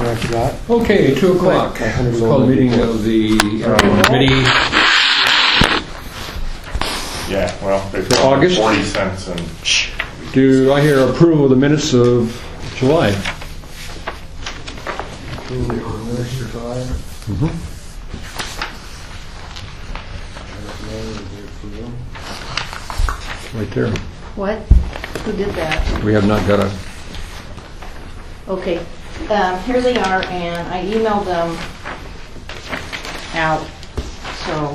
After that, Okay, 2 o'clock. We'll call the meeting of the committee. Yeah, well, they put August? 40 cents and Do I hear approval of the minutes of July? Right there. What? Who did that? We have not got a... Okay, here they are, and I emailed them out, so.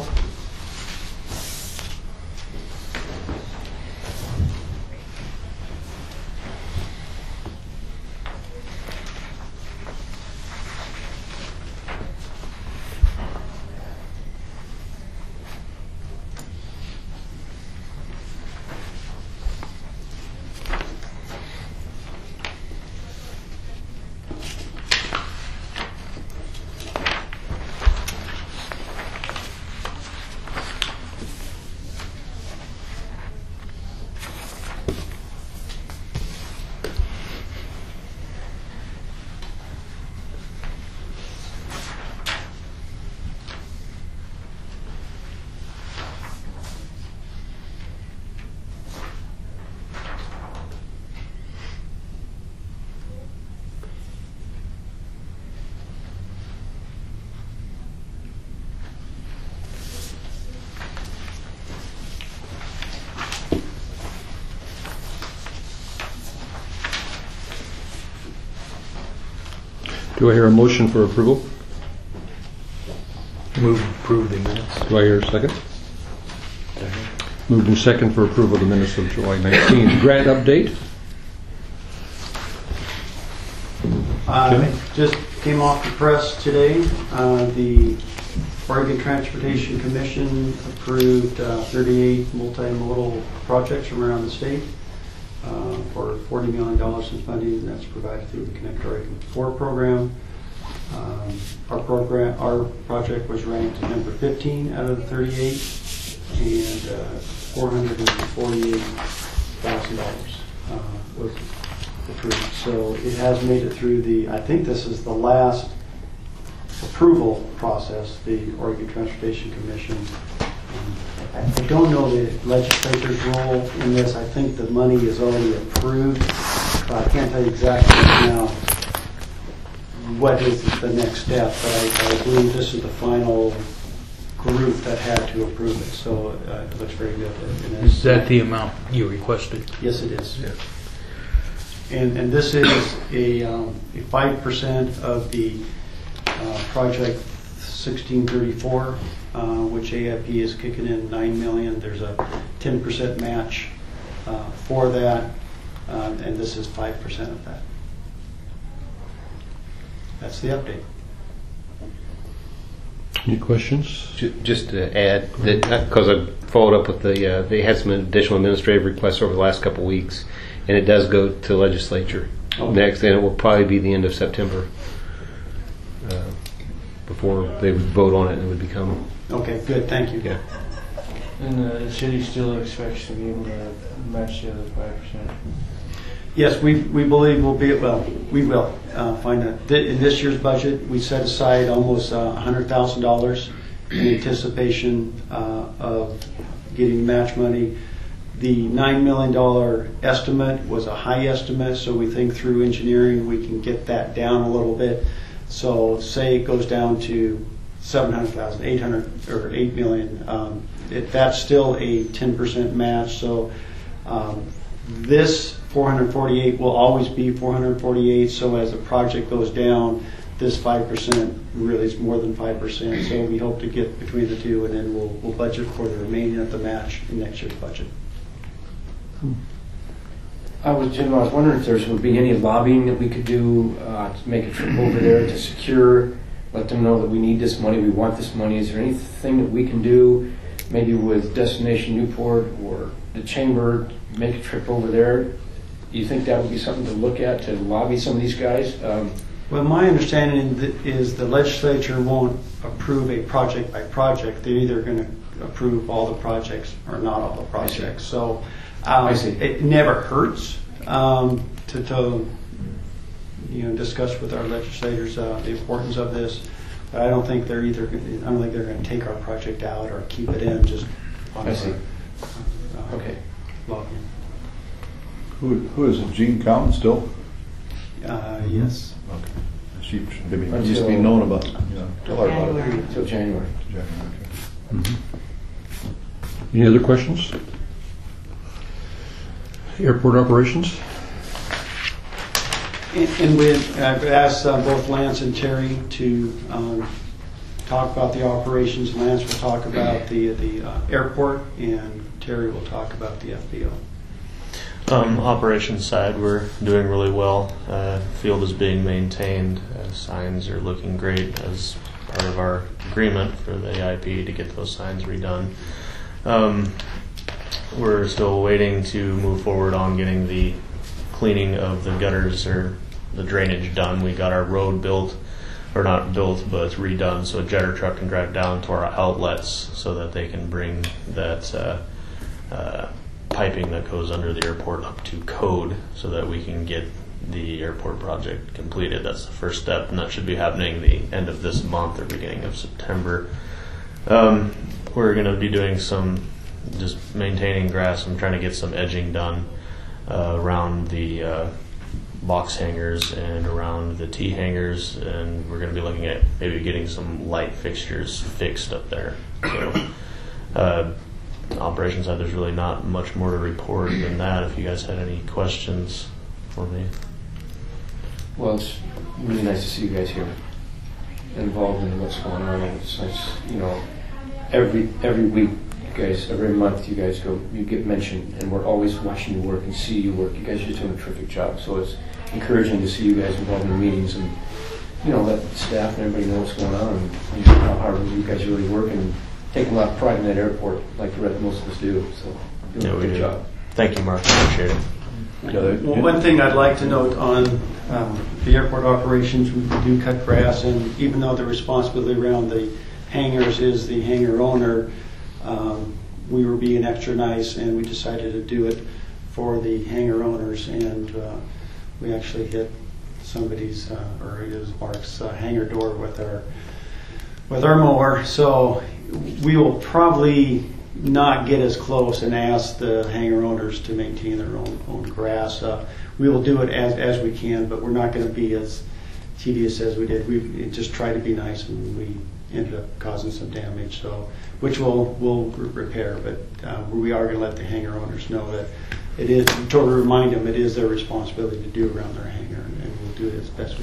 Do I hear a motion for approval? move to approve the minutes. Do I hear a second? Moved in second for approval of the minutes of July 19th. Grant update? Just came off the press today. The Oregon Transportation Commission approved 38 multimodal projects from around the state for $40 million in funding, and that's provided through the Connect Oregon 4 program. Our project was ranked number 15 out of the 38, and $448,000 was approved. So it has made it through the, I think this is the last approval process, the Oregon Transportation Commission. I don't know the legislature's role in this. I think the money is already approved. I can't tell you exactly now what is the next step, but I believe this is the final group that had to approve it. So it looks very good. Is that the amount you requested? Yes, it is. Yeah. And this is a 5% of the project 1634, which AIP is kicking in $9 million. There's a 10% match for that, and this is 5% of that. That's the update. Any questions? Just to add that, because I followed up with they had some additional administrative requests over the last couple of weeks, and it does go to the legislature next, and it will probably be the end of September before they would vote on it and it would become. Okay, good, thank you. Yeah. And the city still expects to be able to match the other 5%? Yes, we believe we'll be, well, we will find that in this year's budget, we set aside almost $100,000 in anticipation of getting match money. The $9 million estimate was a high estimate, so we think through engineering we can get that down a little bit. So say it goes down to 700,000, 800 or 8 million. That's still a 10% match. So this 448 will always be 448. So as the project goes down, this 5% really is more than 5%. So we hope to get between the two, and then we'll budget for the remaining of the match in next year's budget. Jim, I was wondering if there would be any lobbying that we could do to make a trip over there to secure, let them know that we need this money, we want this money. Is there anything that we can do, maybe with Destination Newport or the Chamber, make a trip over there? Do you think that would be something to look at, to lobby some of these guys? Well, my understanding is the legislature won't approve a project by project. They're either going to approve all the projects or not all the projects. So I see. It never hurts to discuss with our legislators the importance of this. But I don't think they're going to take our project out or keep it in just on I see. okay. Logging. Who is it? Gene Cowan still? Yes. Okay. She needs to be known about. Tell her about it. Until January. Any other questions? Airport operations? And I've asked both Lance and Terry to talk about the operations. Lance will talk about the airport, and Terry will talk about the FBO. Operations side, we're doing really well. Field is being maintained. Signs are looking great as part of our agreement for the AIP to get those signs redone. We're still waiting to move forward on getting the cleaning of the gutters or the drainage done. We got our road built, or not built, but it's redone so a jetter truck can drive down to our outlets so that they can bring that piping that goes under the airport up to code so that we can get the airport project completed. That's the first step, and that should be happening the end of this month or beginning of September. We're going to be doing some just maintaining grass. I'm trying to get some edging done around the box hangers and around the T hangers, and we're going to be looking at maybe getting some light fixtures fixed up there. So operations side, there's really not much more to report than that. If you guys had any questions for me. Well, it's really nice to see you guys here, involved in what's going on. It's nice, every week, you guys, every month, you guys you get mentioned, and we're always watching you work and see you work. You guys are just doing a terrific job. So it's encouraging to see you guys involved in the meetings and, let the staff and everybody know what's going on and how hard you guys really work and taking a lot of pride in that airport, like most of us do. So doing a good job. Thank you, Mark. Appreciate it. Well, one thing I'd like to note on the airport operations, we do cut grass, and even though the responsibility around the hangars is the hangar owner, we were being extra nice, and we decided to do it for the hangar owners, and we actually hit somebody's, or it was Mark's hangar door with our mower. So we will probably not get as close and ask the hangar owners to maintain their own grass. We will do it as we can, but we're not going to be as tedious as we did. We just tried to be nice, and we ended up causing some damage. So, which we'll repair, but we are going to let the hangar owners know that it is, to remind them it is their responsibility to do around their hangar, and we'll do it as best we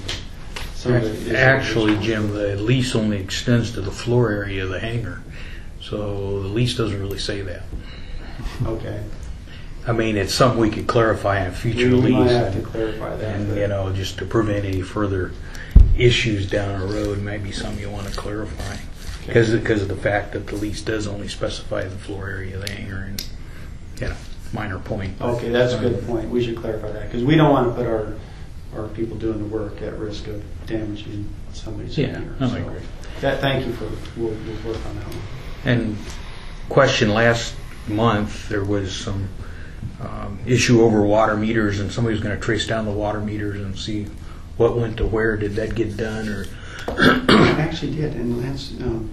can. Actually, Jim, the lease only extends to the floor area of the hangar, so the lease doesn't really say that. Okay. I mean, it's something we could clarify in a future We lease. might have to clarify that. And, just to prevent any further issues down the road, maybe something you want to clarify. Because of the fact that the lease does only specify the floor area of the hangar, and, minor point. Okay, that's a good point. We should clarify that, because we don't want to put our people doing the work at risk of damaging somebody's hangar. I agree. Thank you we'll work on that one. And question, last month there was some issue over water meters, and somebody was going to trace down the water meters and see what went to where. Did that get done? Or I actually did, and Lance,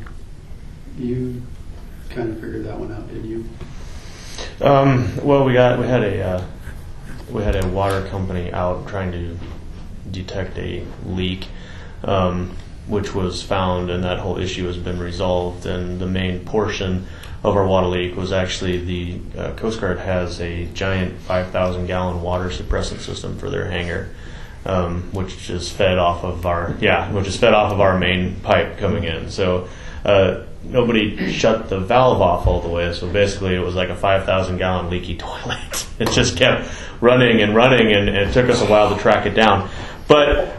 you kind of figured that one out, didn't you? Well, we had a water company out trying to detect a leak, which was found, and that whole issue has been resolved. And the main portion of our water leak was actually the Coast Guard has a giant 5,000-gallon water suppressant system for their hangar, which is fed off of our main pipe coming in. So nobody shut the valve off all the way. So basically, it was like a 5,000-gallon leaky toilet. It just kept running, and it took us a while to track it down. But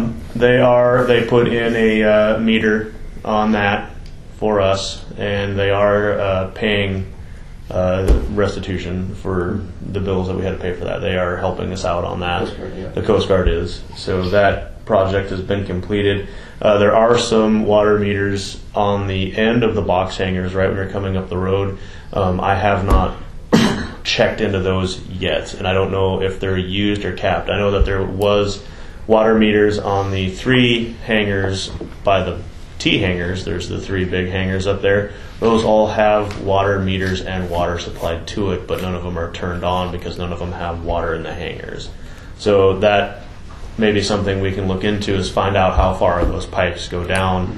they put in a meter on that for us, and they are paying restitution for the bills that we had to pay for that. They are helping us out on that. Coast Guard, yeah. The Coast Guard is. So that project has been completed. There are some water meters on the end of the box hangers right when you're coming up the road. I have not checked into those yet, and I don't know if they're used or capped. I know that there was water meters on the 3 hangars by the T hangars. There's the 3 big hangars up there. Those all have water meters and water supplied to it, but none of them are turned on because none of them have water in the hangars. So that may be something we can look into, is find out how far those pipes go down.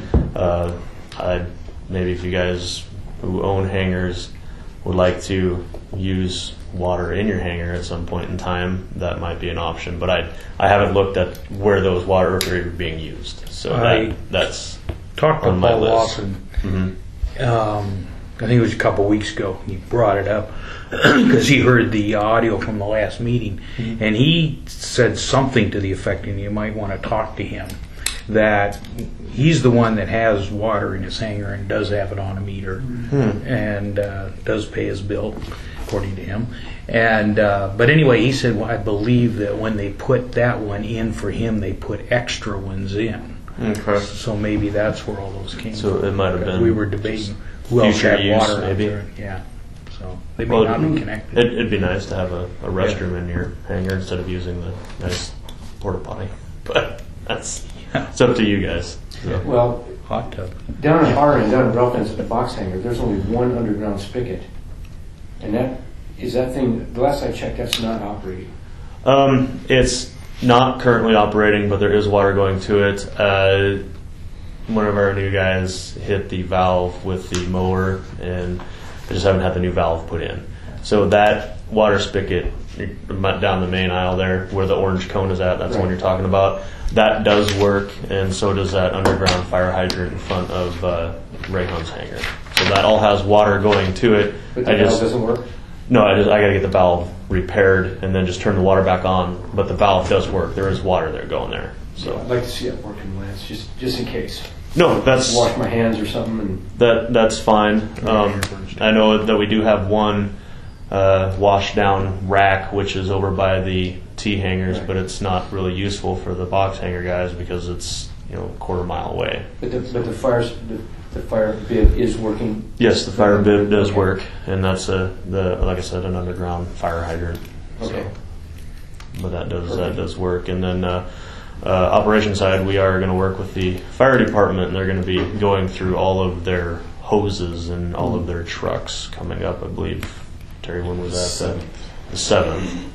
Maybe if you guys who own hangars would like to use water in your hangar at some point in time, that might be an option. But I haven't looked at where those water are being used. So that's Talked to on my Paul list. Lawson. I think it was a couple weeks ago. He brought it up because he heard the audio from the last meeting, and he said something to the effect, and you might want to talk to him, that he's the one that has water in his hangar and does have it on a meter, and does pay his bill according to him. And but anyway, he said, well, I believe that when they put that one in for him, they put extra ones in. Okay. So maybe that's where all those came So from. it might have been We were debating who else future had use, water maybe. out there. Yeah. So they may not be connected. It'd be nice to have a restroom in your hangar instead of using the nice porta potty. But it's up to you guys. So. Well, Hot tub. down at our end, down at Ralph at the box hangar, there's only one underground spigot. And that thing, the last I checked, that's not operating. It's not currently operating, but there is water going to it. One of our new guys hit the valve with the mower, and I just haven't had the new valve put in. So that water spigot down the main aisle there, where the orange cone is at, that's the one you're talking about. That does work, and so does that underground fire hydrant in front of Raycon's hangar. So that all has water going to it. But the valve doesn't work? No, I got to get the valve repaired and then just turn the water back on. But the valve does work. There is water there going there. So I'd like to see it working, Lance, just in case. no, that's Wash my hands or something. And that's fine. I know that we do have one wash down rack, which is over by the T hangars, but it's not really useful for the box hangar guys because it's a quarter mile away. But the fire bib is working. Yes, the fire bib does work, and that's like I said, an underground fire hydrant. Okay. But that does work. And then operation side, we are going to work with the fire department, and they're going to be going through all of their hoses and all of their trucks coming up. I believe, Terry, when was that? The 7th.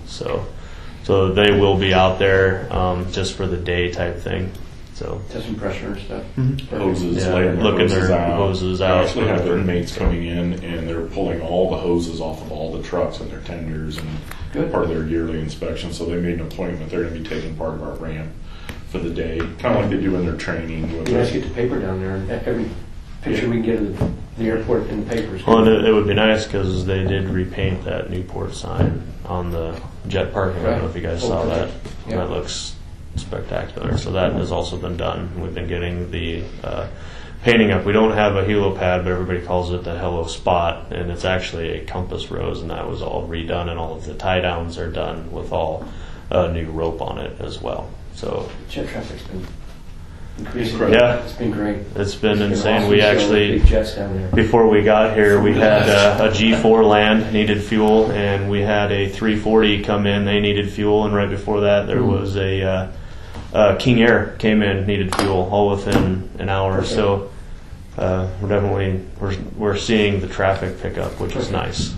So they will be out there just for the day type thing. So Testing pressure and stuff. Hoses, Yeah, laying looking hoses their out. hoses They out. actually have their inmates coming in, and they're pulling all the hoses off of all the trucks and their tenders and Good. part of their yearly inspection. So they made an appointment. They're going to be taking part of our ramp for the day, kind of like they do in their training. You guys get the paper down there, and every picture we can get of the airport in the papers. Well, and it would be nice because they did repaint that Newport sign on the jet parking. I don't know if you guys saw that. Yeah. That looks spectacular. So that has also been done. We've been getting the painting up. We don't have a helipad, but everybody calls it the Hello Spot, and it's actually a compass rose, and that was all redone, and all of the tie downs are done with all new rope on it as well. So Jet traffic's been increasing. Yeah. It's been great. it's been It's insane. awesome We to see all the actually, big jets down there. before we got here, we had a G4 land needed fuel, and we had a 340 come in. They needed fuel, and right before that, there was a King Air came in, needed fuel, all within an hour. So we're definitely we're seeing the traffic pick up, which is nice.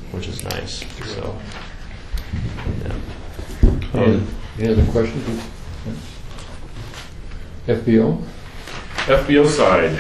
So yeah. Any other questions? FBO? FBO side,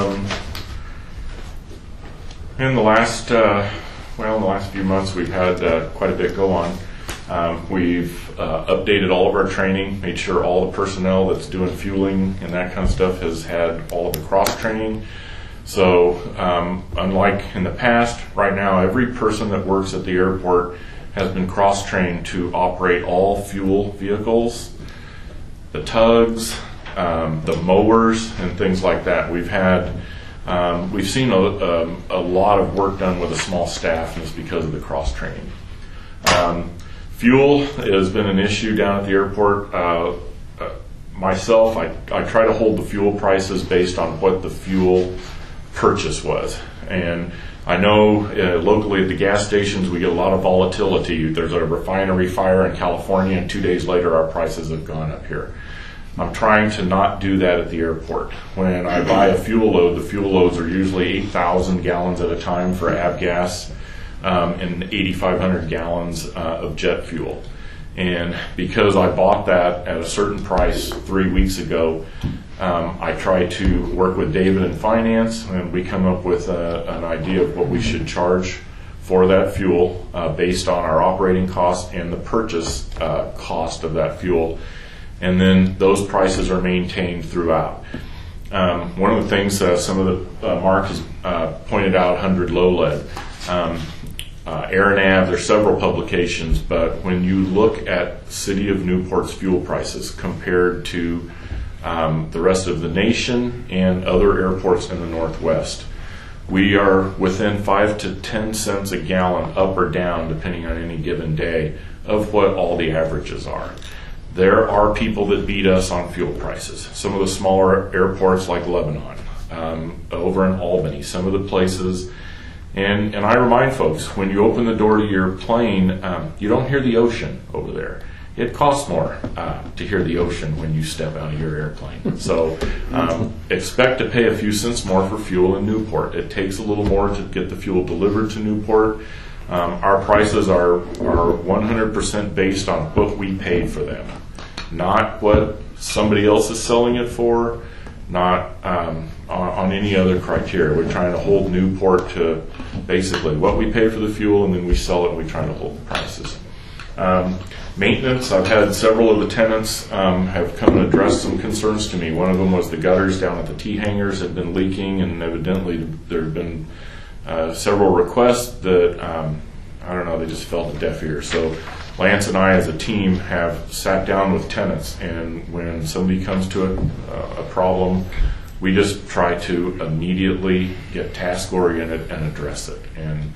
in the last few months, we've had quite a bit go on. We've updated all of our training, made sure all the personnel that's doing fueling and that kind of stuff has had all of the cross training. So unlike in the past, right now every person that works at the airport has been cross trained to operate all fuel vehicles, the tugs, the mowers, and things like that. We've seen a lot of work done with a small staff, and it's because of the cross training. Fuel has been an issue down at the airport. Myself, I try to hold the fuel prices based on what the fuel purchase was. And I know locally at the gas stations we get a lot of volatility. There's a refinery fire in California, and 2 days later our prices have gone up here. I'm trying to not do that at the airport. When I buy a fuel load, the fuel loads are usually 8,000 gallons at a time for avgas and 8,500 gallons of jet fuel. And because I bought that at a certain price 3 weeks ago, I try to work with David in finance, and we come up with an idea of what we should charge for that fuel based on our operating cost and the purchase cost of that fuel. And then those prices are maintained throughout. One of the things some of the Mark has pointed out, 100 low lead. AirNav, there's several publications, but when you look at City of Newport's fuel prices compared to the rest of the nation and other airports in the Northwest, we are within 5 to 10 cents a gallon up or down, depending on any given day, of what all the averages are. There are people that beat us on fuel prices. Some of the smaller airports like Lebanon, over in Albany, some of the places. And I remind folks, when you open the door to your plane, you don't hear the ocean over there. It costs more to hear the ocean when you step out of your airplane. So expect to pay a few cents more for fuel in Newport. It takes a little more to get the fuel delivered to Newport. Our prices are 100% based on what we paid for them, not what somebody else is selling it for, not on any other criteria. We're trying to hold Newport to basically what we pay for the fuel, and then we sell it and we try to hold the prices. Maintenance, I've had several of the tenants have come and addressed some concerns to me. One of them was the gutters down at the T-hangars had been leaking, and evidently there have been several requests that, I don't know, they just fell to deaf ears. So Lance and I as a team have sat down with tenants, and when somebody comes to a problem, we just try to immediately get task oriented and address it.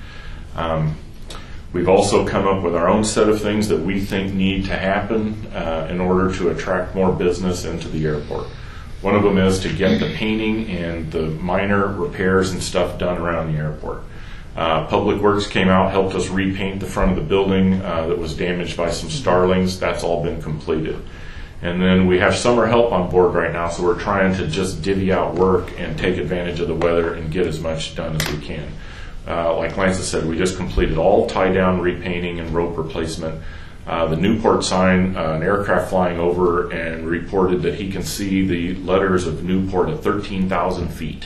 And we've also come up with our own set of things that we think need to happen in order to attract more business into the airport. One of them is to get the painting and the minor repairs and stuff done around the airport. Public Works came out, helped us repaint the front of the building that was damaged by some starlings. That's all been completed. And then we have summer help on board right now, so we're trying to just divvy out work and take advantage of the weather and get as much done as we can. Like Lance has said, we just completed all tie-down repainting and rope replacement. The Newport sign, an aircraft flying over and reported that he can see the letters of Newport at 13,000 feet,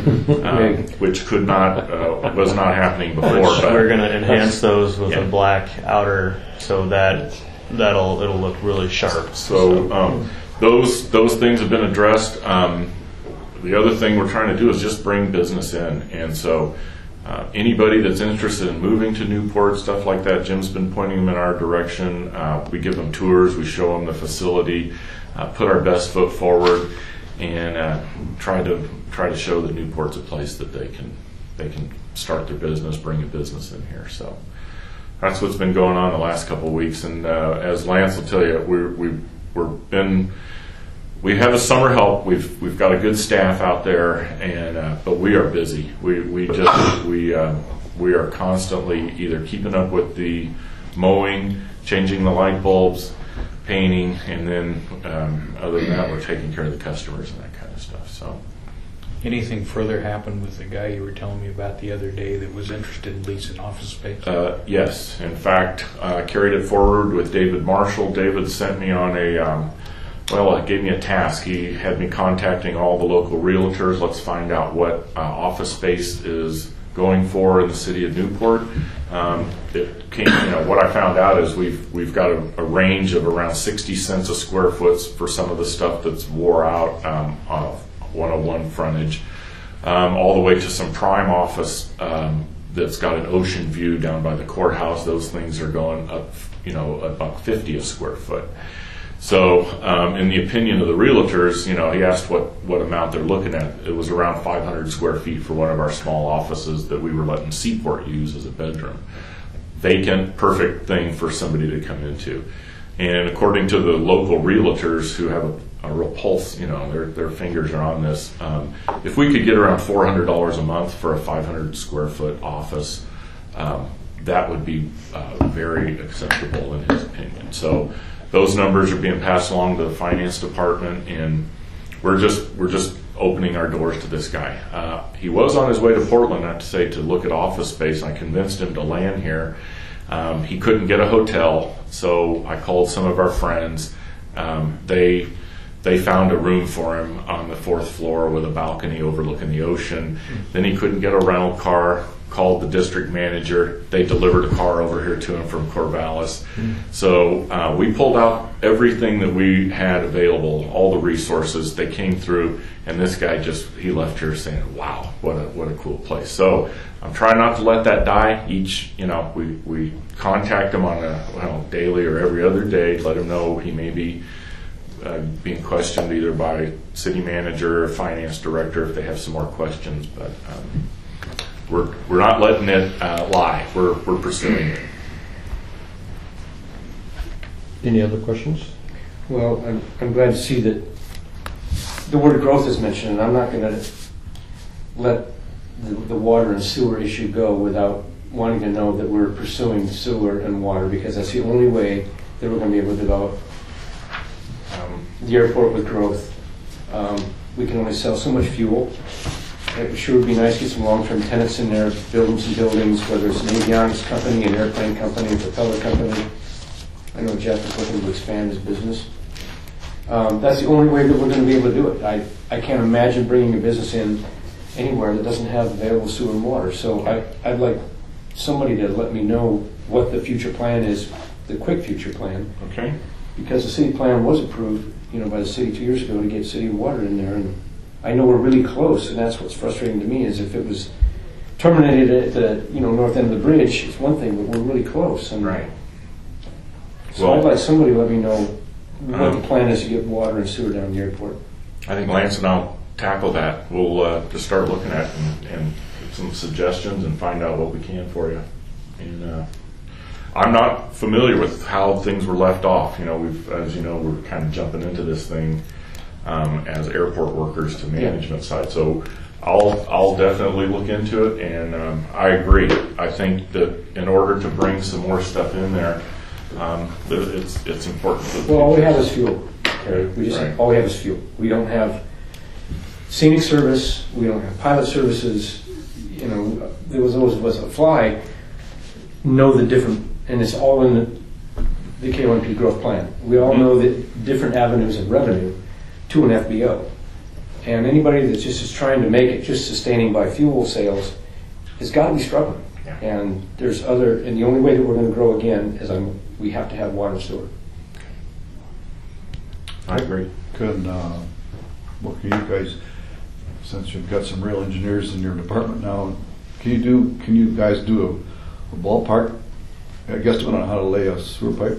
which was not happening before. We're going to enhance those with a black outer so that it'll look really sharp. So those things have been addressed. The other thing we're trying to do is just bring business in, and so anybody that's interested in moving to Newport, stuff like that, Jim's been pointing them in our direction. We give them tours, we show them the facility, put our best foot forward, and try to show that Newport's a place that they can start their business, bring a business in here. So that's what's been going on the last couple of weeks. And as Lance will tell you, we have a summer help. We've got a good staff out there, and but we are busy. We are constantly either keeping up with the mowing, changing the light bulbs, painting, and then other than that, we're taking care of the customers and that kind of stuff. So, anything further happened with the guy you were telling me about the other day that was interested in leasing office space? Yes, in fact, carried it forward with David Marshall. David sent me on it gave me a task. He had me contacting all the local realtors. Let's find out what office space is going for in the city of Newport. What I found out is we've got a range of around 60 cents a square foot for some of the stuff that's wore out on 101 frontage, all the way to some prime office that's got an ocean view down by the courthouse. Those things are going up, $1.50 a square foot. So, in the opinion of the realtors, he asked what amount they're looking at. It was around 500 square feet for one of our small offices that we were letting Seaport use as a bedroom. Vacant, perfect thing for somebody to come into. And according to the local realtors who have a real pulse, their fingers are on this, if we could get around $400 a month for a 500 square foot office, that would be very acceptable in his opinion. So those numbers are being passed along to the finance department, and we're just opening our doors to this guy. He was on his way to Portland, not to say to look at office space. I convinced him to land here. He couldn't get a hotel, so I called some of our friends. They found a room for him on the 4th floor with a balcony overlooking the ocean. Then he couldn't get a rental car, called the district manager. They delivered a car over here to him from Corvallis. So we pulled out everything that we had available, all the resources. They came through, and this guy he left here saying, wow, what a cool place. So I'm trying not to let that die. We contact him on a daily or every other day, let him know he may be being questioned either by city manager or finance director if they have some more questions. But we're not letting it lie. We're pursuing it. Any other questions? Well, I'm glad to see that the word growth is mentioned, and I'm not going to let the water and sewer issue go without wanting to know that we're pursuing sewer and water, because that's the only way that we're going to be able to develop the airport with growth. We can only sell so much fuel. It sure would be nice to get some long-term tenants in there, building some buildings, whether it's an avionics company, an airplane company, a propeller company. I know Jeff is looking to expand his business. That's the only way that we're going to be able to do it. I can't imagine bringing a business in anywhere that doesn't have available sewer and water. So I'd like somebody to let me know what the future plan is, the quick future plan. Okay. Because the city plan was approved, by the city 2 years ago to get city water in there, and I know we're really close, and that's what's frustrating to me is if it was terminated at the north end of the bridge, it's one thing, but we're really close. And right. So I'd like somebody to let me know what the plan is to get water and sewer down the airport. I think Lance and I'll tackle that. We'll just start looking at it and get some suggestions and find out what we can for you. And I'm not familiar with how things were left off. As you know, we're kind of jumping into this thing as airport workers to management side. So I'll definitely look into it, and I agree. I think that in order to bring some more stuff in there, it's important. Well, all we have is fuel. Okay? All we have is fuel. We don't have scenic service. We don't have pilot services. There was those of us that fly know the different, and it's all in the K1P growth plan. We all know that different avenues of revenue to an FBO. And anybody that just is trying to make it just sustaining by fuel sales has got to be struggling. Yeah. And and the only way that we're going to grow again is we have to have water and sewer. I agree. Can you guys, since you've got some real engineers in your department now, can you guys do a ballpark guesstimate on how to lay a sewer pipe?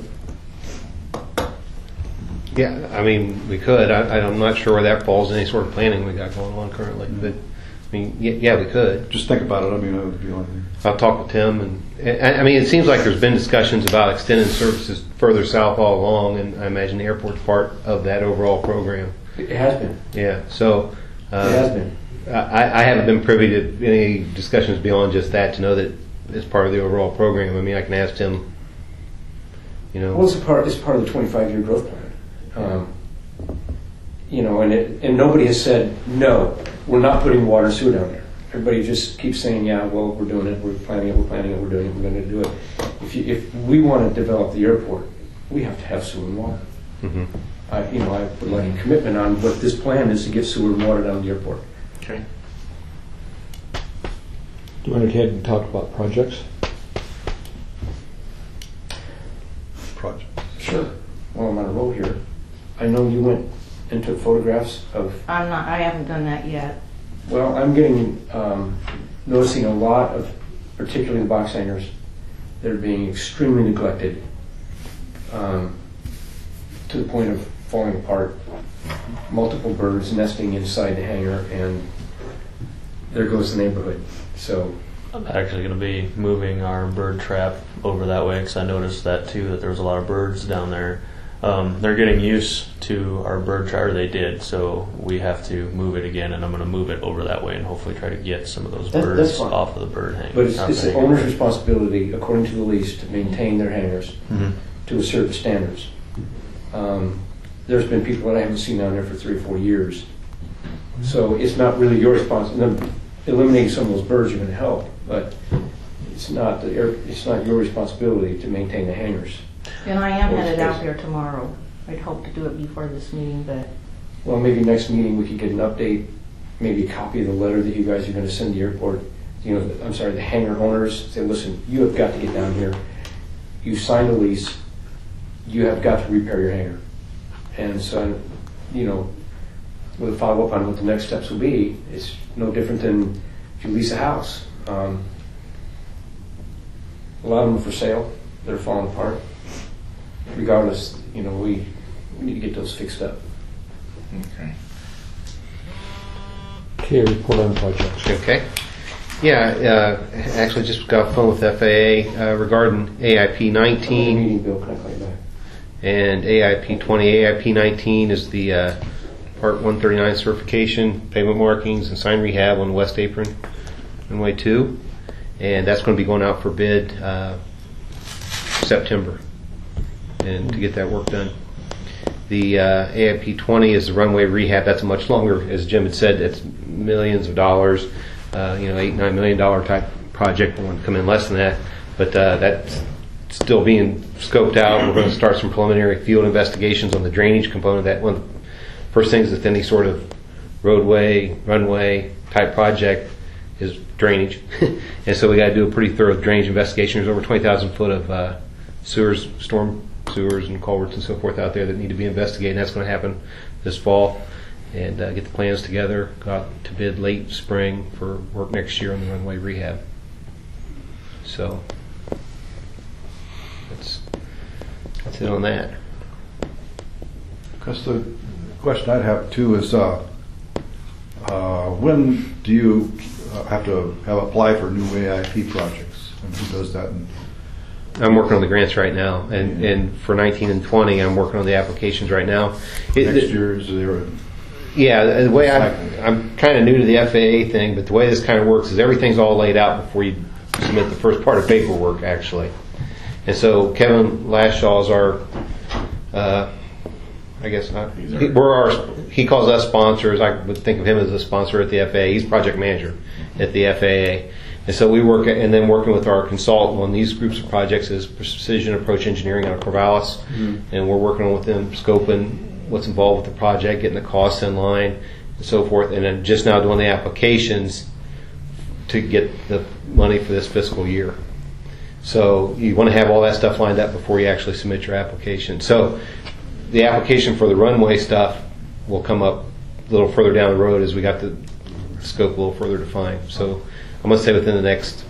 Yeah, I mean, we could. I'm not sure where that falls in any sort of planning we got going on currently. But I mean, yeah, we could. Just think about it. I mean, it would be like. I'll talk with Tim, and I mean, it seems like there's been discussions about extending services further south all along, and I imagine the airport's part of that overall program. It has been. Yeah, so it has been. I haven't been privy to any discussions beyond just that to know that it's part of the overall program. I mean, I can ask Tim. Well, it's part of the 25-year growth plan. And nobody has said, no, we're not putting water and sewer down there. Everybody just keeps saying, yeah, well, we're doing it, we're planning it, we're doing it, we're going to do it. If we want to develop the airport, we have to have sewer and water. Mm-hmm. I would like a commitment on what this plan is to get sewer and water down the airport. Okay. Do you want to go ahead and talk about projects? Sure. Well, I'm on a roll here. I know you went and took photographs of. I haven't done that yet. Well, I'm getting noticing a lot of, particularly the box hangers, that are being extremely neglected to the point of falling apart. Multiple birds nesting inside the hangar, and there goes the neighborhood. So I'm actually going to be moving our bird trap over that way because I noticed that too, that there was a lot of birds down there. They're getting used to our bird trap, or they did, so we have to move it again, and I'm going to move it over that way and hopefully try to get some of those birds off of the bird hangar. But it's the owner's responsibility, according to the lease, to maintain their hangars to a certain standards. there's been people that I haven't seen down there for 3 or 4 years. So it's not really your responsibility. Eliminating some of those birds are going to help, but it's not your responsibility to maintain the hangars. And I am headed out there tomorrow. I'd hope to do it before this meeting, but Well, maybe next meeting we could get an update, maybe a copy of the letter that you guys are going to send the airport, the hangar owners. Say, listen, you have got to get down here. You signed a lease. You have got to repair your hangar. And so, we'll follow up on what the next steps will be. It's no different than if you lease a house. A lot of them are for sale. They're falling apart. Regardless, we need to get those fixed up. Okay. Okay, report on projects. Okay. Yeah, actually just got off the phone with FAA regarding AIP 19 Meeting, Bill, can I call you back? and AIP 20. AIP 19 is the Part 139 certification, pavement markings, and sign rehab on the West Apron Runway 2. And that's going to be going out for bid September, and to get that work done. The AIP 20 is the runway rehab. That's a much longer, as Jim had said, it's millions of dollars, $8-9 million type project. I want to come in less than that, but that's still being scoped out. We're going to start some preliminary field investigations on the drainage component. That one of the first things with any sort of roadway, runway type project is drainage. And so we got to do a pretty thorough drainage investigation. There's over 20,000 foot of sewers, storm sewers and culverts and so forth out there that need to be investigated. That's going to happen this fall, and get the plans together, go out to bid late spring for work next year on the runway rehab. So that's it on that. Because the question I'd have too is, when do you have to apply for new AIP projects? And who does that? I'm working on the grants right now, and for 19 and 20, I'm working on the applications right now. Next year, is there a... Yeah, the way I'm kind of new to the FAA thing, but the way this kind of works is everything's all laid out before you submit the first part of paperwork, actually. And so Kevin Lashaw is our, he calls us sponsors. I would think of him as a sponsor at the FAA. He's project manager at the FAA. And so we work, and then working with our consultant on these groups of projects is Precision Approach Engineering out of Corvallis. And we're working with them, scoping what's involved with the project, getting the costs in line, and so forth. And then just now doing the applications to get the money for this fiscal year. So you want to have all that stuff lined up before you actually submit your application. So the application for the runway stuff will come up a little further down the road as we got the scope a little further defined. So I'm going to say within the next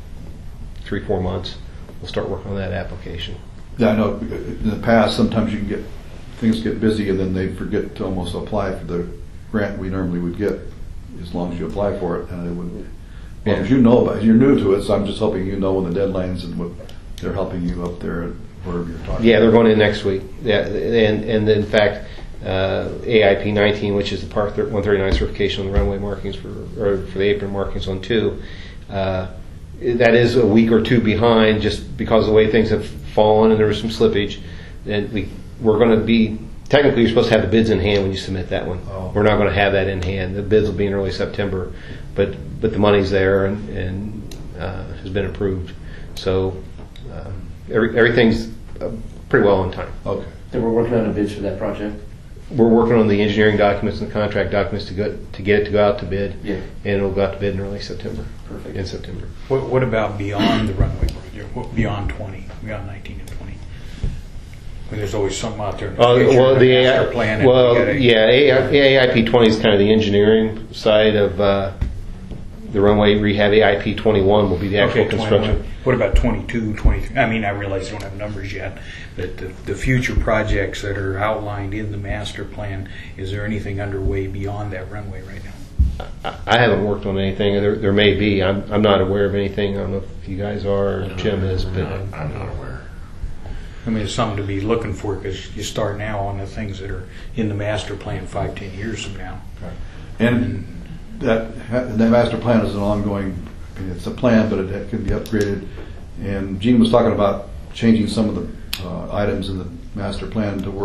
3-4 months, we'll start working on that application. Yeah, I know in the past, sometimes you can get, things get busy and then they forget to almost apply for the grant we normally would get as long as you apply for it. And it would, well, as you know about it, you're new to it, so I'm just hoping you know when the deadlines and what they're helping you up there at wherever you're talking. Yeah, they're going in next week. Yeah, and in fact, AIP 19, which is the Part 139 certification on the runway markings for the apron markings on 2, that is a week or two behind just because of the way things have fallen and there was some slippage. And we're going to be, technically you're supposed to have the bids in hand when you submit that one. Oh. We're not going to have that in hand. The bids will be in early September, but the money's there and has been approved. So everything's pretty well on time. Okay. Then we're working on the bids for that project. We're working on the engineering documents and the contract documents to get it to go out to bid. Yeah. And it'll go out to bid in early September. Perfect. In September. What about beyond the runway project? Beyond 20, beyond 19 and 20? I mean, there's always something out there in the future, Well, the master plan. and well, we gotta- yeah, AIP 20 is kind of the engineering side of the runway rehab. AIP 21 will be the actual Okay, construction. 21. What about 22, 23? I mean, I realize you don't have numbers yet, but the future projects that are outlined in the master plan, is there anything underway beyond that runway right now? I haven't worked on anything. There may be. I'm not aware of anything. I don't know if you guys are or Jim is, but I'm not aware. I mean, it's something to be looking for because you start now on the things that are in the master plan 5-10 years from now. And that master plan is an ongoing, I mean, it's a plan, but it can be upgraded. And Gene was talking about changing some of the items in the master plan to work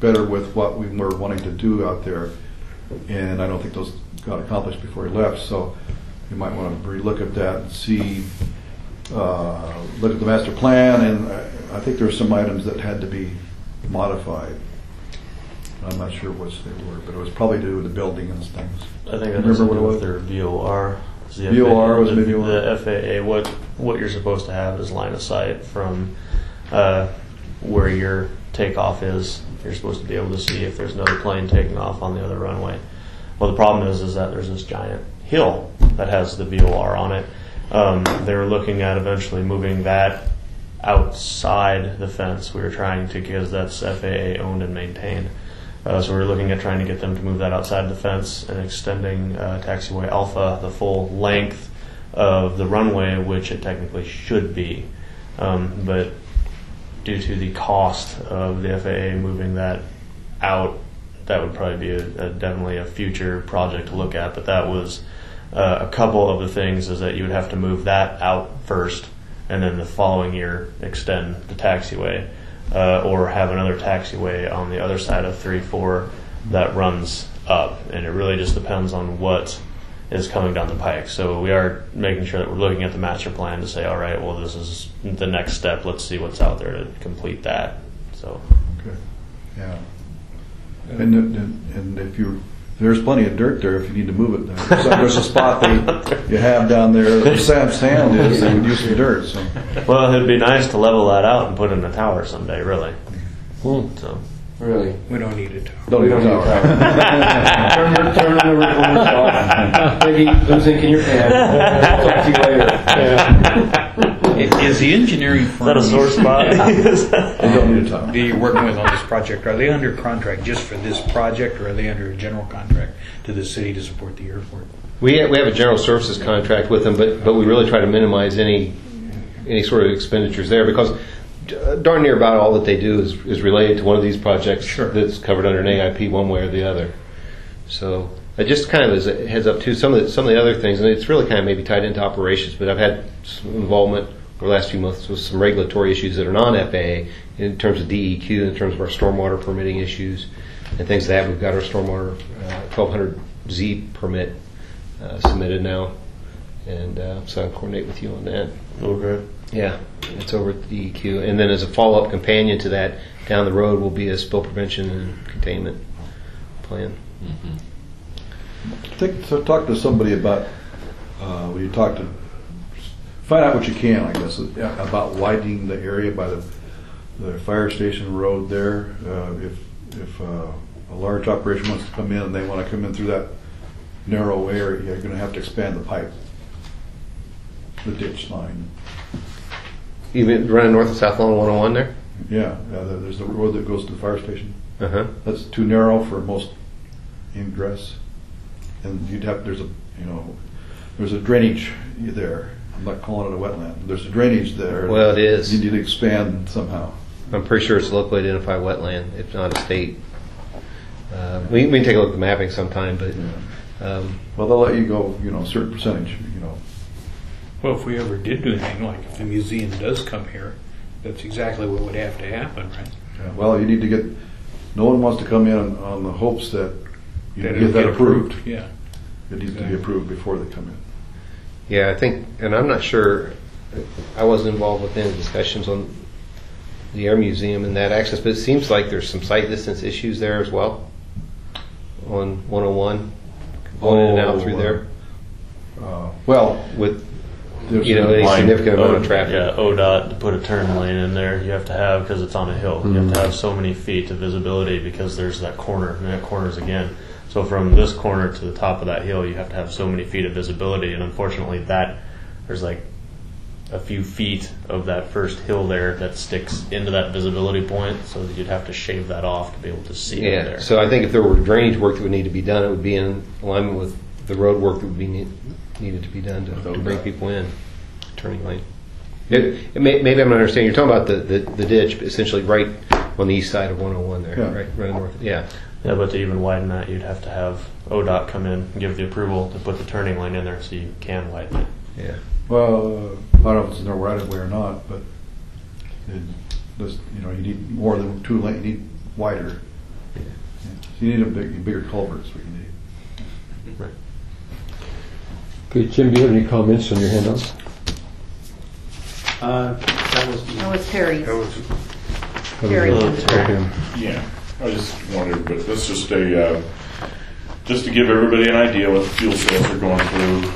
better with what we were wanting to do out there. And I don't think those got accomplished before he left, so you might want to relook at that and see, look at the master plan, and I think there were some items that had to be modified. I'm not sure which they were, but it was probably to do with the building and things. I think that Remember has to what do it was? with their VOR. The VOR was the, maybe one. the FAA. What you're supposed to have is line of sight from where your takeoff is. You're supposed to be able to see if there's another plane taking off on the other runway. Well, the problem is that there's this giant hill that has the VOR on it. They're looking at eventually moving that outside the fence. We were trying to, because that's FAA owned and maintained. So we're looking at trying to get them to move that outside the fence and extending taxiway Alpha the full length of the runway, which it technically should be. But due to the cost of the FAA moving that out, that would probably be definitely a future project to look at. But that was a couple of the things, is that you would have to move that out first, and then the following year extend the taxiway. Or have another taxiway on the other side of 3-4 that runs up, and it really just depends on what is coming down the pike. So we are making sure that we're looking at the master plan to say, all right, well, this is the next step. Let's see what's out there to complete that. So, Okay. Yeah. And if there's plenty of dirt there if you need to move it. There's a spot you have down there where Sam's sand is. They would use some dirt. So. well, it'd be nice to level that out and put in a tower someday, really. So. Really. We don't need it. Don't need a tower. Turn the recorder off. Maybe losing in your fan. Talk to you later. Is the engineering Is that firm a sore spot? You don't need a tower. that you're working with on this project, are they under contract just for this project, or are they under a general contract to the city to support the airport? We have a general services contract with them, but we really try to minimize any sort of expenditures there, because darn near about all that they do is related to one of these projects that's covered under an AIP one way or the other. So just kind of as a heads up too, some of the other things, and it's really kind of maybe tied into operations, but I've had some involvement over the last few months with some regulatory issues that are non-FAA in terms of DEQ, in terms of our stormwater permitting issues and things like that. We've got our stormwater 1200Z permit submitted now, and so I'll coordinate with you on that. Okay. Yeah, it's over at the DEQ. And then as a follow-up companion to that, down the road will be a spill prevention and containment plan. So talk to somebody about, when you talk to, find out what you can, I guess, about widening the area by the fire station road there. If a large operation wants to come in and they want to come in through that narrow area, you're going to have to expand the pipe, the ditch line. Even running north and south along 101 there? Yeah, there's the road that goes to the fire station. Uh-huh. That's too narrow for most ingress, and there's a drainage there. I'm not calling it a wetland. There's a drainage there. Well, it is. You need to expand somehow. I'm pretty sure it's a locally identified wetland, if not a state. We can take a look at the mapping sometime, but Well, they'll let you go, a certain percentage, Well, if we ever did do anything, like if the museum does come here, that's exactly what would have to happen, right? Yeah, well, you need to get. No one wants to come in on the hopes that you That get it'll that approved. Yeah. It needs to be approved before they come in. yeah, I think, and I'm not sure, I wasn't involved with any discussions on the Air Museum and that access, but it seems like there's some sight distance issues there as well on 101, going in and out through there Well, with there's a significant amount of traffic. Yeah, ODOT to put a turn lane in there, you have to have, because it's on a hill, you have to have so many feet of visibility because there's that corner, and that corner's again. So from this corner to the top of that hill, you have to have so many feet of visibility, and unfortunately there's like a few feet of that first hill there that sticks into that visibility point, so that you'd have to shave that off to be able to see it there. So I think if there were drainage work that would need to be done, it would be in alignment with the road work that would be needed to be done to bring people in, turning lane. Maybe I'm not understanding. You're talking about the ditch, but essentially right on the east side of 101 there, Yeah. right north. Yeah. Yeah, but to even widen that, you'd have to have ODOT come in and give the approval to put the turning lane in there so you can widen it. Yeah. Well, I don't know if it's in the right of way or not, but you need more than 2 lane. You need wider. If you need bigger culverts, we can need. Okay, Jim, do you have any comments on your handouts? That was That was Terry's. Terry. Terry. Yeah, I just wanted, but that's just a, just to give everybody an idea what the fuel sales are going through.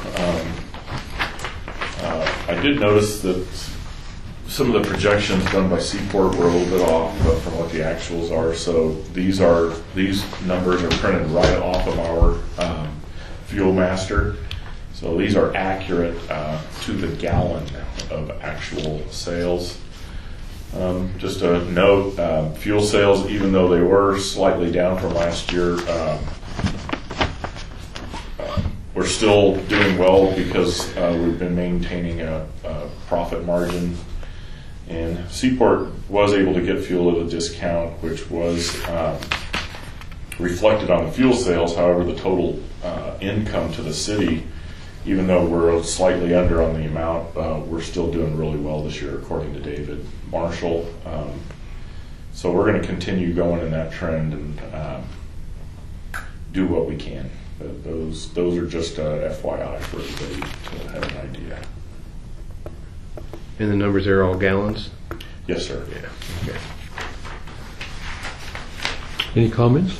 I did notice that some of the projections done by Seaport were a little bit off from what the actuals are. So these numbers are printed right off of our Fuel Master. So these are accurate to the gallon of actual sales. Just a note, fuel sales, even though they were slightly down from last year, we're still doing well because we've been maintaining a profit margin. And Seaport was able to get fuel at a discount, which was reflected on the fuel sales. However, the total income to the city, even though we're slightly under on the amount, we're still doing really well this year, according to David Marshall. So we're going to continue going in that trend and do what we can. But those are just FYI for everybody to have an idea. And the numbers are all gallons? Yes, sir. Yeah. Okay. Any comments?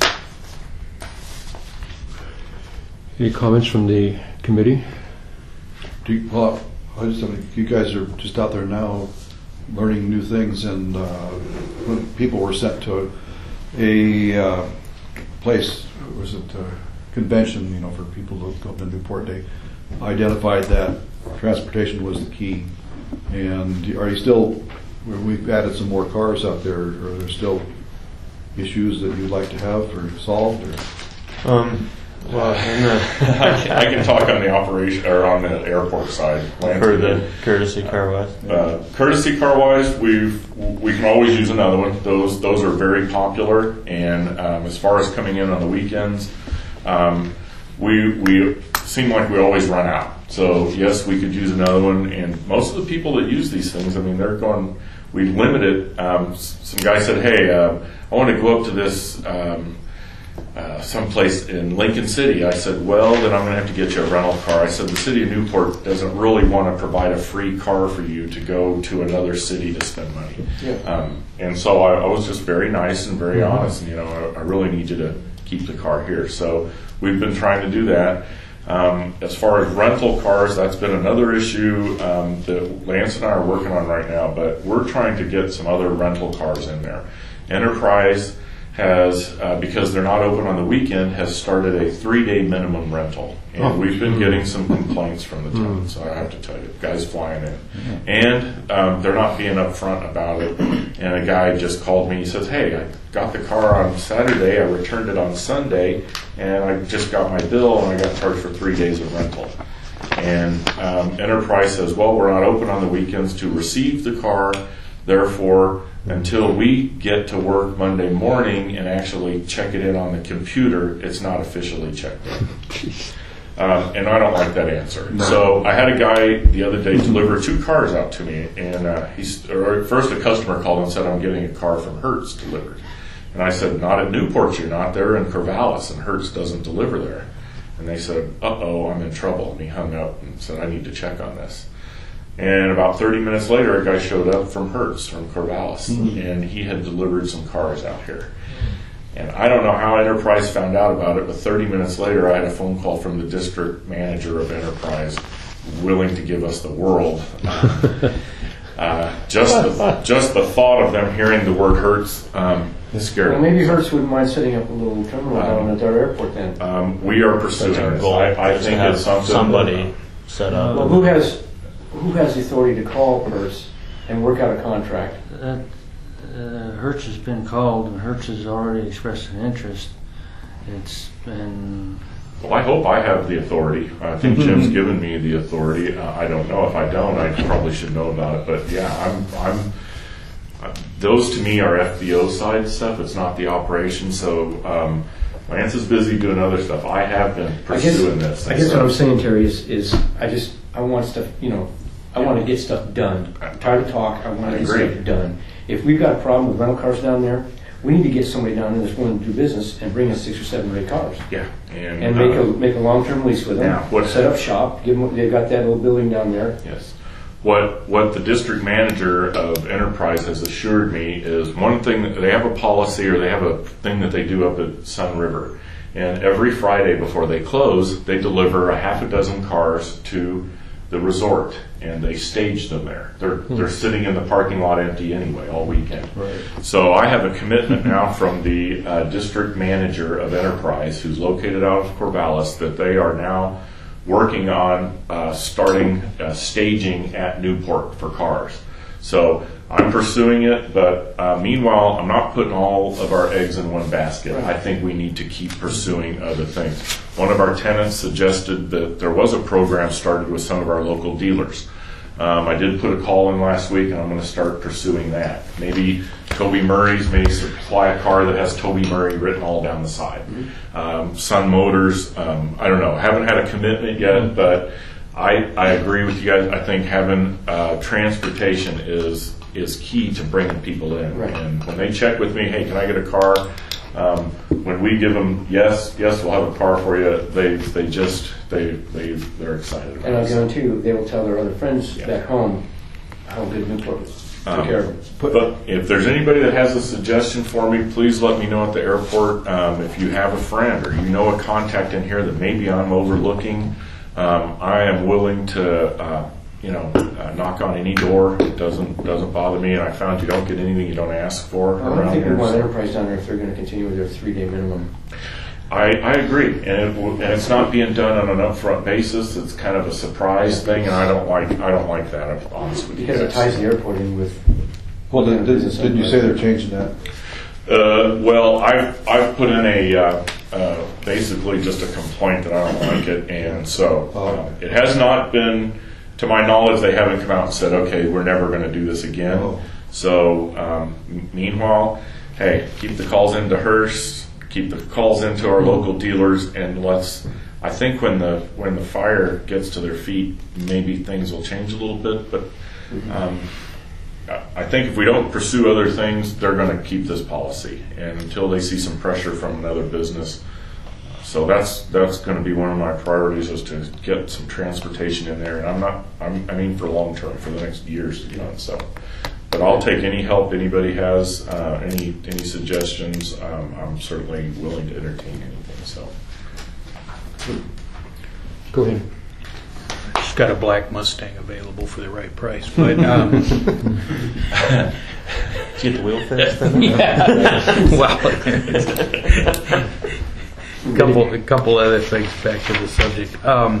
Any comments from the committee? Well, I just think you guys are just out there now learning new things, and when people were sent to a place, was it a convention, for people to go up in Newport, they identified that transportation was the key. And are you still, we've added some more cars out there, are there still issues that you'd like to have or solved? Or? Well, I can talk on the operation or on the airport side. for the courtesy car wise. Courtesy car wise, we can always use another one. Those are very popular. And as far as coming in on the weekends, we seem like we always run out. So yes, we could use another one. And most of the people that use these things, I mean, they're going. We limit it. Some guy said, "Hey, I want to go up to this." Someplace in Lincoln City. I said, well, then I'm going to have to get you a rental car. I said, the city of Newport doesn't really want to provide a free car for you to go to another city to spend money. Yeah. And so I was just very nice and very honest. And, I really need you to keep the car here. So we've been trying to do that. As far as rental cars, that's been another issue that Lance and I are working on right now. But we're trying to get some other rental cars in there. Enterprise has, because they're not open on the weekend, has started a 3-day minimum rental. And we've been getting some complaints from the town, so I have to tell you, guys flying in. And they're not being upfront about it. And a guy just called me, he says, hey, I got the car on Saturday, I returned it on Sunday, and I just got my bill and I got charged for 3 days of rental. And Enterprise says, well, we're not open on the weekends to receive the car, therefore, until we get to work Monday morning and actually check it in on the computer, it's not officially checked in. And I don't like that answer. No. So I had a guy the other day deliver 2 cars out to me, and first a customer called and said, I'm getting a car from Hertz delivered. And I said, not at Newport, you're not. They're in Corvallis, and Hertz doesn't deliver there. And they said, uh-oh, I'm in trouble. And he hung up and said, I need to check on this. And about 30 minutes later, a guy showed up from Hertz, from Corvallis, and he had delivered some cars out here. And I don't know how Enterprise found out about it, but 30 minutes later, I had a phone call from the district manager of Enterprise, willing to give us the world. Just the thought of them hearing the word Hertz scared Well, me. maybe Hertz wouldn't mind setting up a little terminal down at our airport then. We are pursuing this. I think it's something somebody set up. Well, who has the authority to call Hertz and work out a contract? Hertz has been called, and Hertz has already expressed an interest. It's been. Well, I hope I have the authority. I think Jim's given me the authority. I don't know. If I don't, I probably should know about it. But yeah, I'm those to me are FBO side stuff. It's not the operation. So Lance is busy doing other stuff. I have been pursuing this. I guess what I'm saying, Terry, is I want stuff. I want to get stuff done. I'm tired of talk. I want to get stuff done. If we've got a problem with rental cars down there, we need to get somebody down there that's willing to do business and bring us 6 or 7 or 8 cars. Yeah. And make a long-term lease with them. Yeah, Set up shop. Give them, they've got that little building down there. Yes. What the district manager of Enterprise has assured me is one thing that they have a policy, or they have a thing that they do up at Sun River. And every Friday before they close, they deliver a half a dozen cars to the resort, and they stage them there. They're sitting in the parking lot empty anyway all weekend. Right. So I have a commitment now from the district manager of Enterprise, who's located out of Corvallis, that they are now working on starting staging at Newport for cars. So I'm pursuing it, but meanwhile, I'm not putting all of our eggs in one basket. I think we need to keep pursuing other things. One of our tenants suggested that there was a program started with some of our local dealers. I did put a call in last week, and I'm going to start pursuing that. Maybe Toby Murray's may supply a car that has Toby Murray written all down the side. Sun Motors, I don't know. Haven't had a commitment yet, but I agree with you guys. I think having transportation is key to bringing people in. Right. And when they check with me, hey, can I get a car? When we give them yes, we'll have a car for you. They're excited about And I it. guarantee you, they will tell their other friends back home how good Newport is. Take care of them. But if there's anybody that has a suggestion for me, please let me know at the airport. If you have a friend or you know a contact in here that maybe I'm overlooking, I am willing to knock on any door. It doesn't bother me. And I found you don't get anything you don't ask for I don't around think we here. want so- Enterprise down there if they're going to continue with their 3-day minimum. I agree, and it's not being done on an upfront basis. It's kind of a surprise thing, and I don't like that. I'm honest with you Because it guys. ties the airport in with. Well, didn't you say they're changing that? Well, I've put in a basically just a complaint that I don't like it, and so it has not been, to my knowledge, they haven't come out and said, okay, we're never going to do this again. Oh. So meanwhile, hey, keep the calls into Hearst. Keep the calls into our local dealers, and I think when the fire gets to their feet, maybe things will change a little bit. But I think if we don't pursue other things, they're going to keep this policy, and until they see some pressure from another business. So that's going to be one of my priorities, is to get some transportation in there, and I mean for long term, for the next years to be done. So. But I'll take any help anybody has, any suggestions. I'm certainly willing to entertain anything. So, Go ahead. She's got a black Mustang available for the right price. But Get the wheel fixed then? well, a couple other things back to the subject.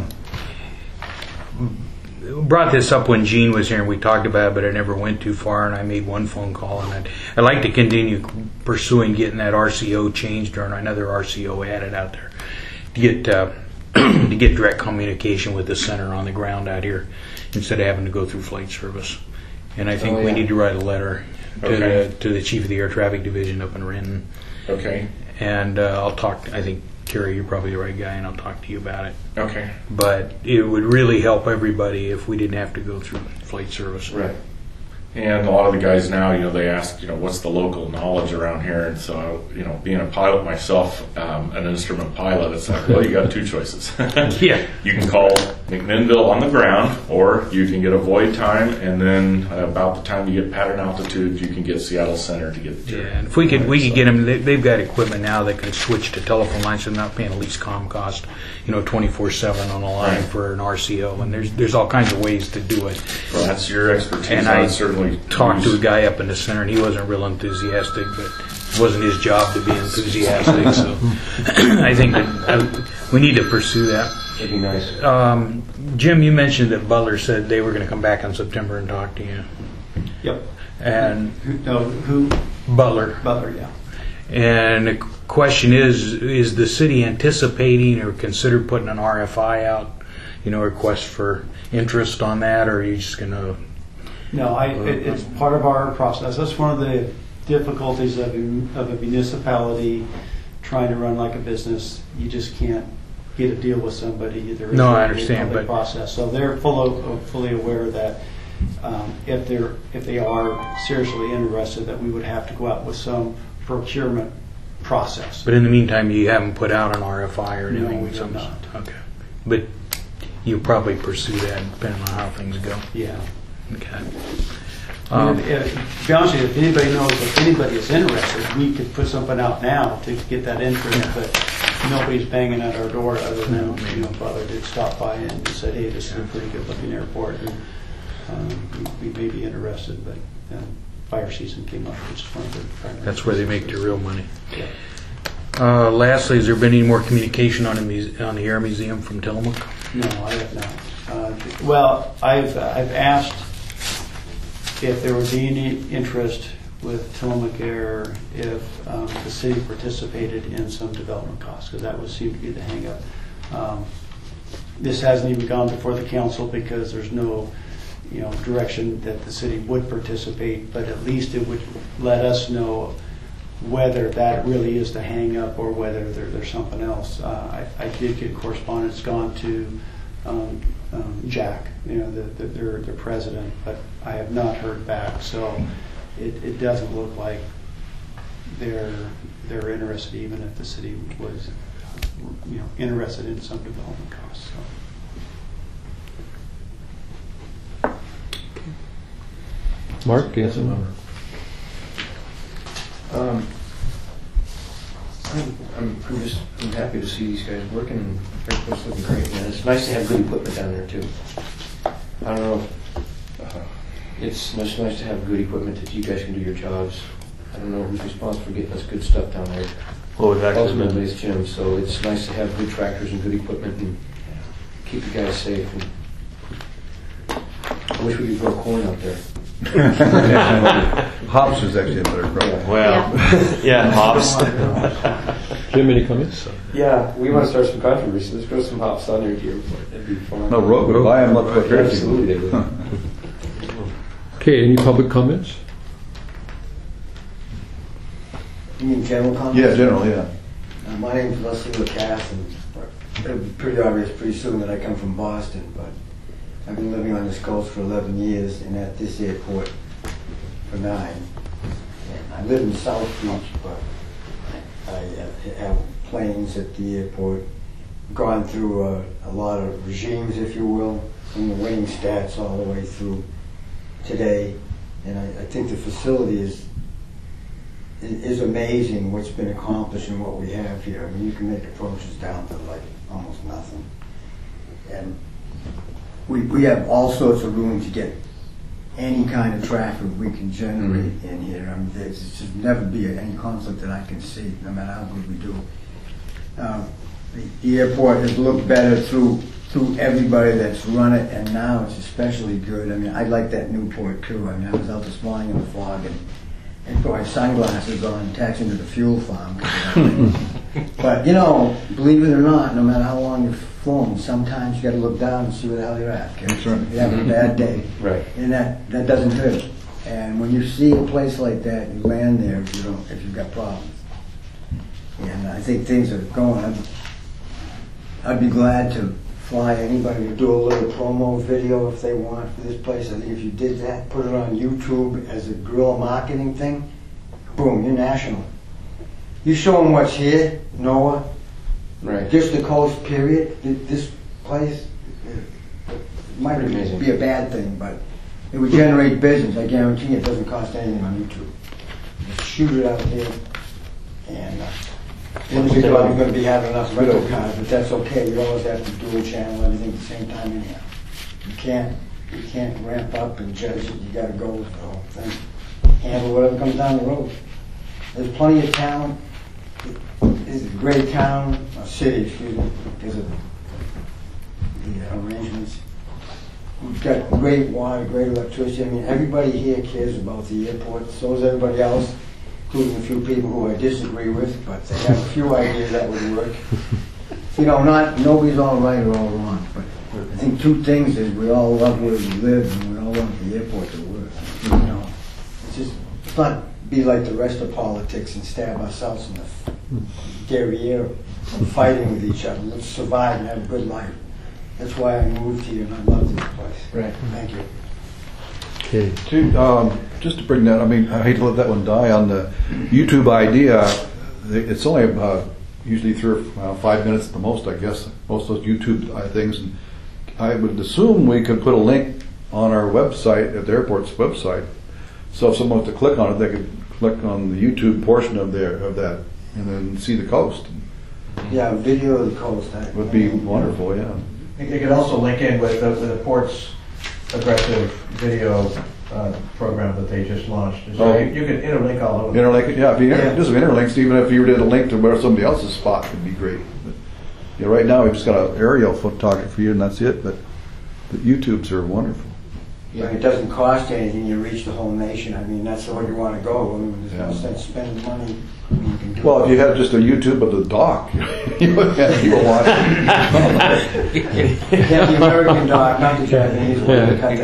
Brought this up when Gene was here and we talked about it, but I never went too far, and I made one phone call, and I'd like to continue pursuing getting that RCO changed or another RCO added out there to get to get direct communication with the center on the ground out here instead of having to go through flight service. And I think we need to write a letter to the chief of the air traffic division up in Renton. okay, And I'll talk. I think Kerry, you're probably the right guy, and I'll talk to you about it. okay, But it would really help everybody if we didn't have to go through flight service. Right. And a lot of the guys now, they ask, what's the local knowledge around here? And so, being a pilot myself, an instrument pilot, it's like, well, you got two choices. Yeah. You can call McMinnville on the ground, or you can get a void time, and then about the time you get pattern altitude, you can get Seattle Center to get the Yeah, and if we could get them. They've got equipment now that can switch to telephone lines, so they're not paying a lease comm cost, 24/7 on a line Right. for an RCO. And there's all kinds of ways to do it. Well, that's your expertise. And I I would certainly talked to use- a guy up in the center, and he wasn't real enthusiastic, but it wasn't his job to be enthusiastic. So I think that we need to pursue that. It'd be nice. Jim, you mentioned that Butler said they were going to come back in September and talk to you. Yep. And Who? Butler. Butler, yeah. And the question is the city anticipating or consider putting an RFI out, request for interest on that, or are you just going to... No, it's part of our process. That's one of the difficulties of a municipality trying to run like a business. You just can't get a deal with somebody. There is No, I a understand, public but- process. So they're fully aware that if they are seriously interested, that we would have to go out with some procurement process. But in the meantime, you haven't put out an RFI or No, anything? we have Some- not. Okay. But you'll probably pursue that depending on how things go? Yeah. Okay. To be honest with you, if anybody knows, if anybody is interested, we could put something out now to get that interest, but nobody's banging at our door other than, Butler did stop by and said, hey, this is a pretty good looking airport, and we may be interested, but fire season came up, which is one of the primary. That's where they make their real money. Yeah. Lastly, has there been any more communication on the Air Museum from Tillamook? No, I have not. Well, I've asked if there would be any interest with Tillamook Air if the city participated in some development costs, because that would seem to be the hang-up. This hasn't even gone before the council because there's no direction that the city would participate, but at least it would let us know whether that really is the hang-up or whether there's something else. I did get correspondence gone to Jack, their president, but I have not heard back. So it doesn't look like they're interested, even if the city was interested in some development costs. So. Mark, yes. I'm happy to see these guys working, and everything's looking great, man. It's nice to have good equipment down there too. I don't know. It's nice to have good equipment that you guys can do your jobs. I don't know who's responsible for getting us good stuff down there. Well, we've actually Ultimately, been, it's Jim, so it's nice to have good tractors and good equipment and keep you guys safe. And I wish we could grow corn out there. Hops is actually a better crop. well, yeah, hops. Jim, any comments? Yeah, we want to start some controversy. Let's grow some hops on there at the airport. That'd be fun. No, Rogue would buy them, let's put their Absolutely, they would. Okay, any public comments? You mean general comments? Yeah, general, yeah. My name's Leslie Lacasse, and it'll be pretty obvious pretty soon that I come from Boston, but I've been living on this coast for 11 years and at this airport for 9. And I live in South Beach, but I have planes at the airport, gone through a lot of regimes, if you will, from the winning stats all the way through today. And I think the facility is amazing what's been accomplished and what we have here. I mean, you can make approaches down to like almost nothing. And we have all sorts of room to get any kind of traffic we can generate in here. I mean, there's just never be any conflict that I can see, no matter how good we do. The airport has looked better through everybody that's run it, and now it's especially good. I mean, I like that Newport too. I mean, I was out this morning in the fog and put my sunglasses on, taxiing to the fuel farm. But believe it or not, no matter how long you've flown, sometimes you got to look down and see where the hell you're at. That's right. You're having a bad day, Right. and that doesn't hurt. And when you see a place like that, you land there if you've got problems. And I think things are going. I'd be glad to fly anybody to do a little promo video if they want for this place. I think if you did that, put it on YouTube as a guerrilla marketing thing, boom, you're national. You show them what's here, NOAA, Right. just the coast, period. This place might Amazing. be a bad thing, but it would generate business. I guarantee it doesn't cost anything on YouTube. Just shoot it out there, and we thought we were going to be having enough rental cars, but that's okay. We always have to dual channel everything at the same time anyhow. You can't ramp up and judge it. You got to go with the whole thing. Handle whatever comes down the road. There's plenty of talent. It's a great town, or city, excuse me, because of the arrangements. We've got great water, great electricity. I mean, everybody here cares about the airport. So does everybody else, including a few people who I disagree with, but they have a few ideas that would work. Nobody's all right or all wrong, but I think two things is we all love where we live and we all want the airport to work. Let's not be like the rest of politics and stab ourselves in the derriere of fighting with each other. Let's survive and have a good life. That's why I moved here and I love this place. Right. Thank you. Okay. Just to bring that, I mean, I hate to let that one die on the YouTube idea. It's only usually 5 minutes at the most, I guess. Most of those YouTube things. And I would assume we could put a link on our website, at the airport's website. So if someone was to click on it, they could click on the YouTube portion of that and then see the coast. Yeah, video of the coast. That Would be wonderful, yeah. I think they could also link in with the port's aggressive video program that they just launched. So you can interlink all of them. Interlink it, yeah. If you do some interlinks, even if you did a link to where somebody else's spot, could be great. But, yeah, right now we've just got an aerial photography and that's it. But YouTubes are wonderful. Yeah, it doesn't cost anything. You reach the whole nation. I mean, that's the way you want to go. I mean, there's no sense spending money. I mean, you can do Well, if you had just a YouTube of the dock, you would have people watching. Yeah, the American dock, not the Japanese one. Yeah. Cut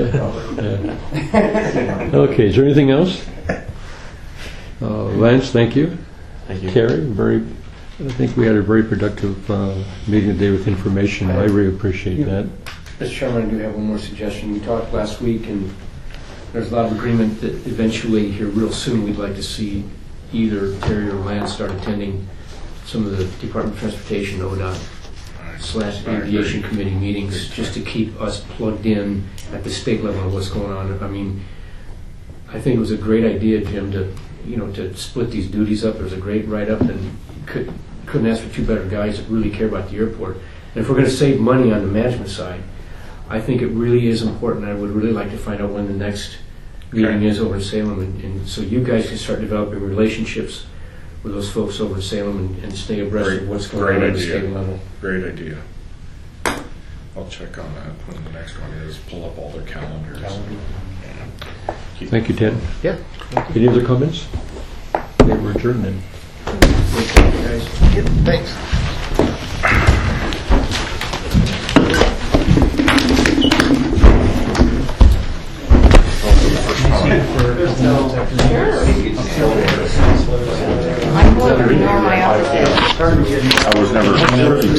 that out. Okay, is there anything else? Lance, thank you. Thank you. Carrie, I think we had a very productive meeting today with information. I really appreciate that. Mr. Chairman, I do have one more suggestion. We talked last week, and there's a lot of agreement that eventually, here real soon, we'd like to see either Terry or Lance start attending some of the Department of Transportation, ODOT/Aviation Committee meetings, just to keep us plugged in at the state level of what's going on. I mean, I think it was a great idea, Jim, to split these duties up. There was a great write-up, and couldn't ask for two better guys that really care about the airport. And if we're going to save money on the management side, I think it really is important. I would really like to find out when the next meeting is over in Salem, and so you guys can start developing relationships with those folks over in Salem and stay abreast of what's going on at the state level. Great idea. I'll check on that when the next one is. Pull up all their calendars. Thank you, Ted. Yeah. Any other comments? Okay, we're adjourned then. Thanks. I'm going to ignore my office. I was never